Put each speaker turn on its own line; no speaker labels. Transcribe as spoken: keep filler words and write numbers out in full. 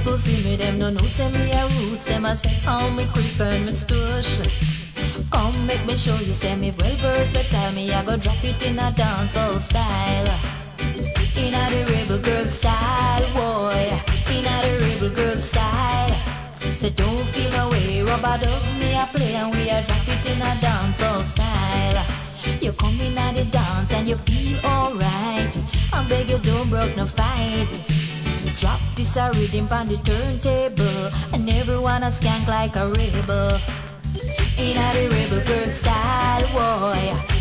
people see me, them no know say me a roots. Them a say, oh me Christian, me stush. Come make me show you, say me well versatile. Me I go drop it in a dancehall style. In a the rebel girl style, boy. In a the rebel girl style. So don't feel no way, rubber dub me a play and we a drop it in a dancehall style. You come in at the dance and you feel alright. I beg you don't broke no fight. Drop this a rhythm on the turntable and everyone a skank like a rebel. In a the rebel girl style, boy.